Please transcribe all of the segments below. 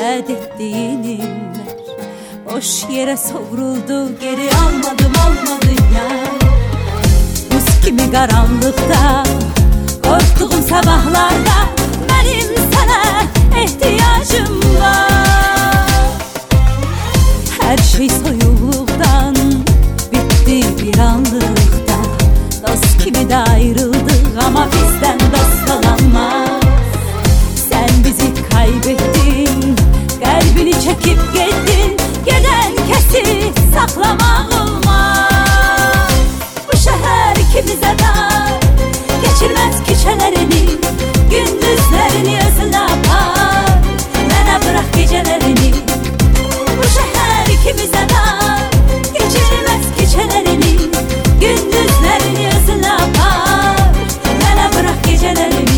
vəd etdiyinlər boş yerə sovruldu, geri almadı ya. Buz kimi qaranlıqda, qorxduğum sabahlarda mənim sənə ehtiyacım var. Hər şey soyuqluqdan bitti bir anlıqda, dost kimi də ayrıldıq ama bizdən dost olamaz. Sen bizi kaybettin, kalbini çekip gittin, gelen kesip saklamak olmaz. Bu şehir ikimize dar, geçirmez küçelerini, gündüzlerini özüne apar, bana bırak gecelerini. Bu şehir ikimize dar, geçirmez küçelerini, gündüzlerini özüne apar, bana bırak gecelerini.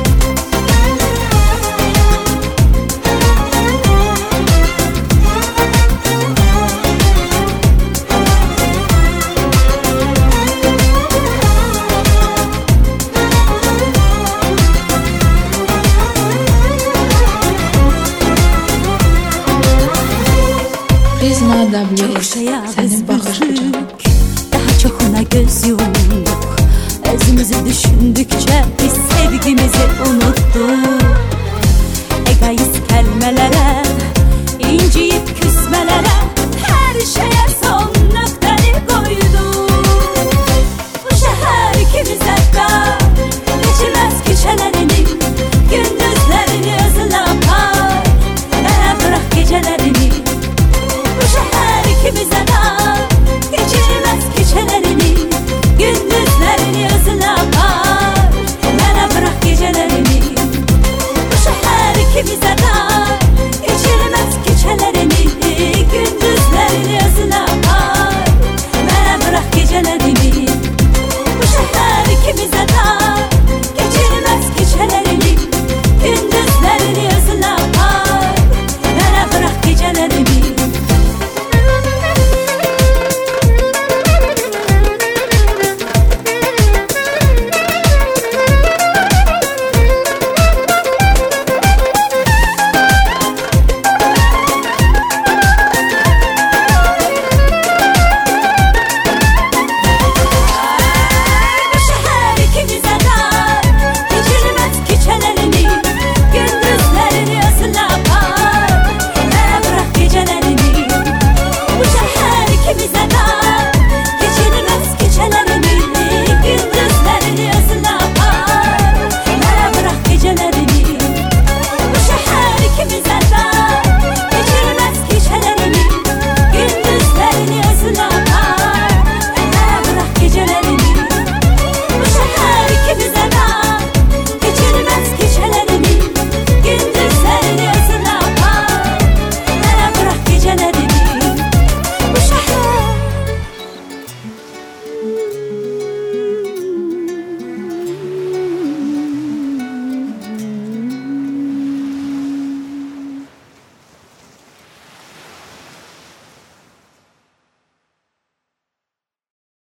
Çok şeye biz bakıştık, daha çokuna göz yumduk. Özümüzü düşündükçe biz sevgimizi unuttuk. Egoist kelimelere, inciyip küsmelere, her şeye son